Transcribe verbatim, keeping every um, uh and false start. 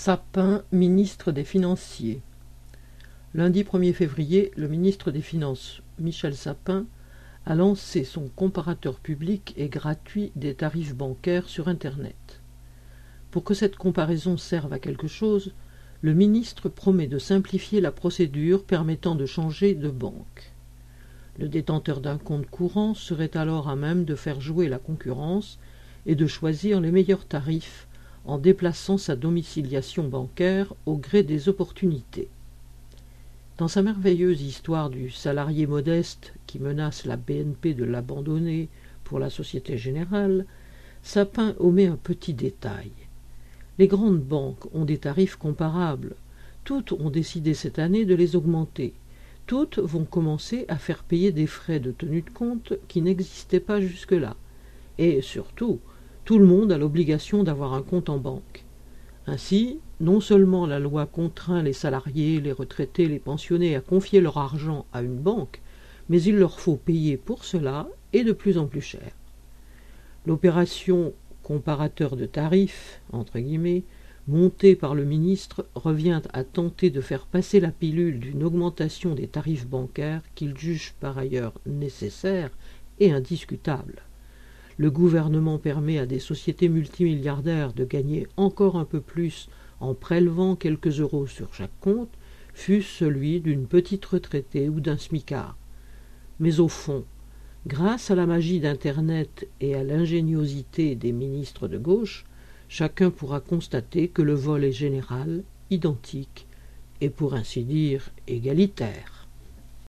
Sapin, ministre des Financiers. Lundi premier février, le ministre des Finances, Michel Sapin, a lancé son comparateur public et gratuit des tarifs bancaires sur Internet. Pour que cette comparaison serve à quelque chose, le ministre promet de simplifier la procédure permettant de changer de banque. Le détenteur d'un compte courant serait alors à même de faire jouer la concurrence et de choisir les meilleurs tarifs en déplaçant sa domiciliation bancaire au gré des opportunités. Dans sa merveilleuse histoire du salarié modeste qui menace la B N P de l'abandonner pour la Société Générale, Sapin omet un petit détail. Les grandes banques ont des tarifs comparables. Toutes ont décidé cette année de les augmenter. Toutes vont commencer à faire payer des frais de tenue de compte qui n'existaient pas jusque-là. Et surtout, tout le monde a l'obligation d'avoir un compte en banque. Ainsi, non seulement la loi contraint les salariés, les retraités, les pensionnés à confier leur argent à une banque, mais il leur faut payer pour cela et de plus en plus cher. L'opération comparateur de tarifs, entre guillemets, montée par le ministre, revient à tenter de faire passer la pilule d'une augmentation des tarifs bancaires qu'il juge par ailleurs nécessaire et indiscutable. Le gouvernement permet à des sociétés multimilliardaires de gagner encore un peu plus en prélevant quelques euros sur chaque compte, fût-ce celui d'une petite retraitée ou d'un smicard. Mais au fond, grâce à la magie d'Internet et à l'ingéniosité des ministres de gauche, chacun pourra constater que le vol est général, identique et pour ainsi dire égalitaire.